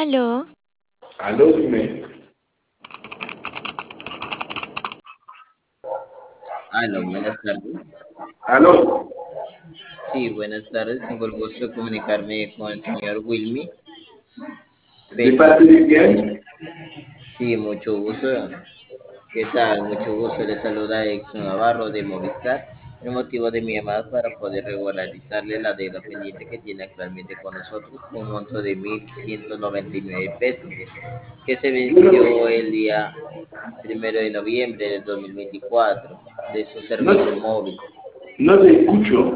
Aló, Aló, dime. Aló, buenas tardes. Aló. Sí, buenas tardes. Tengo el gusto de comunicarme con el señor Wilmy ¿De parte Félix. de quién? Sí, mucho gusto. ¿Qué tal? Mucho gusto. Le saluda Exxon Navarro de Movistar. El motivo de mi llamada es para poder regularizarle la deuda pendiente que tiene actualmente con nosotros con un monto de 1.199 pesos, que se Yo venció el día 1 de noviembre del 2024 de su no, servicio móvil. no te escucho.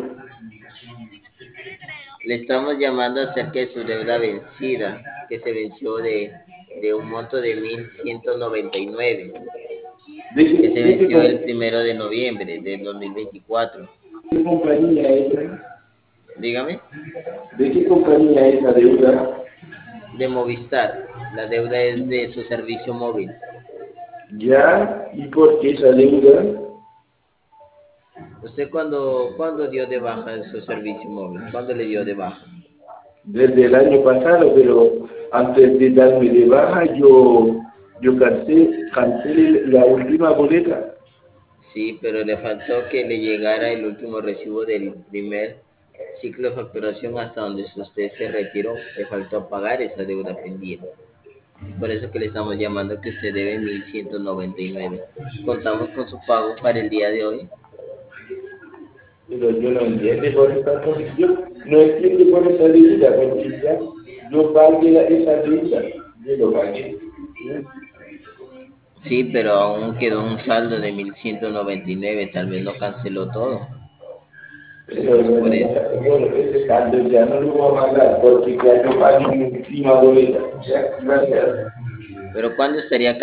Le estamos llamando acerca de su deuda vencida, que se venció de un monto de 1.199, que se De venció el 1 de noviembre del 2024. qué compañía es esa? Dígame, ¿De qué compañía es la deuda? de Movistar. La deuda es de su servicio móvil. Ya, ¿y por qué esa deuda? ¿Usted cuándo dio de baja su servicio móvil? ¿Cuándo le dio de baja? Desde el año pasado, pero antes de darme de baja, yo cancelé la última boleta. Sí, pero le faltó que le llegara el último recibo del primer ciclo de facturación hasta donde usted se retiró. Le faltó pagar esa deuda pendiente. Es por eso que le estamos llamando que usted debe 1.199. Contamos con su pago para el día de hoy. Pero yo no entiendo por esta yo no entiendo por esa deuda, porque ya yo pagué esa deuda, yo lo pagué. Sí, pero aún quedó un saldo de 1.199. Tal vez no canceló todo. Pero Es por eso. bueno, ese saldo ya no lo voy a mandar porque ya yo pagué mi última boleta. Ya, gracias. Pero ¿cuándo estaría